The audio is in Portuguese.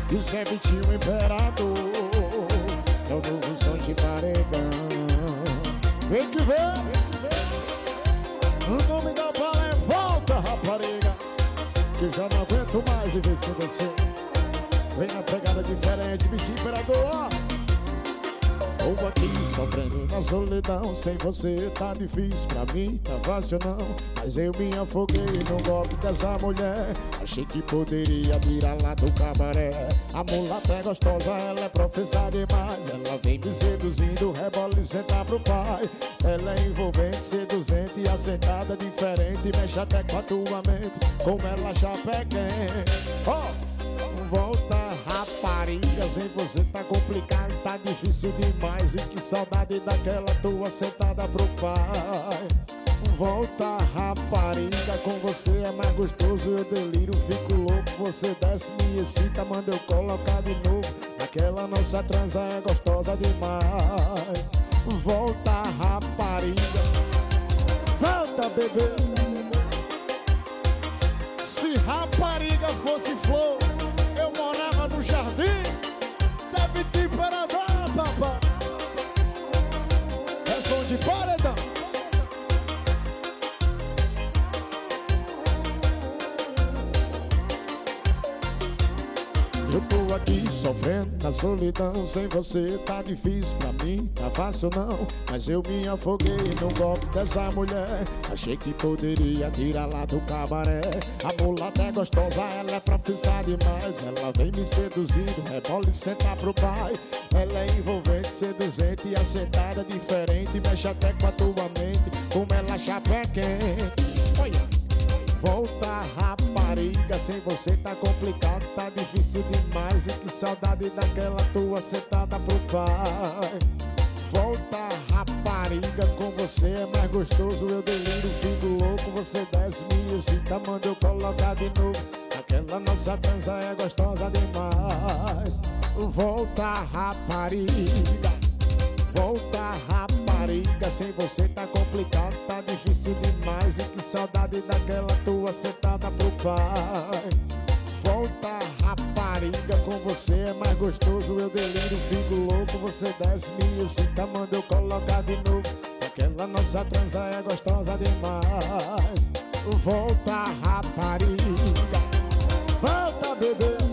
Isso é Vitinho Imperador, é o novo som de paredão. Vem que vem. O nome da bala é Volta, rapariga, que já não aguento mais viver sem você. Vem na pegada diferente, Vitinho Imperador, ó. Tô aqui sofrendo na solidão, sem você tá difícil pra mim, tá fácil não. Mas eu me afoguei no golpe dessa mulher. Achei que poderia tirar lá do cabaré. A mulata é gostosa, ela é profissa demais. Ela vem me seduzindo, rebola e senta pro pai. Ela é envolvente, seduzente e assentada diferente. Mexe até com a tua mente, como ela já pega. Oh! Volta, rapariga, sem você tá complicado, tá difícil demais. E que saudade daquela tua sentada pro pai. Volta, rapariga, com você é mais gostoso. Eu deliro, fico louco, você desce, me excita, manda eu colocar de novo. Aquela nossa transa é gostosa demais. Volta, rapariga, volta, bebê. Se rapariga fosse flor, eu morava no jardim. Sabe de paradão, papai. É som de paredão. Eu tô aqui sofrendo na solidão, sem você tá difícil pra mim, tá fácil não. Mas eu me afoguei no golpe dessa mulher. Achei que poderia tirar lá do cabaré. A mulata é gostosa, ela é profissa demais. Ela vem me seduzindo, rebola e senta pro pai. Ela é envolvente, seduzente e assentada diferente. Mexe até com a tua mente, como ela chapa quente. Olha! Volta, rapariga, sem você tá complicado, tá difícil demais. E que saudade daquela tua sentada pro pai. Volta, rapariga, com você é mais gostoso. Eu deliro, fico louco, você desce, me excita, manda eu colocar de novo. Aquela nossa transa é gostosa demais. Volta, rapariga, volta, rapariga, sem você tá complicado, tá difícil demais. E que saudade daquela tua sentada pro pai. Volta, rapariga, com você é mais gostoso. Eu deliro, fico louco, você desce, me excita, manda eu colocar de novo. Aquela nossa transa é gostosa demais. Volta, rapariga, volta, bebê.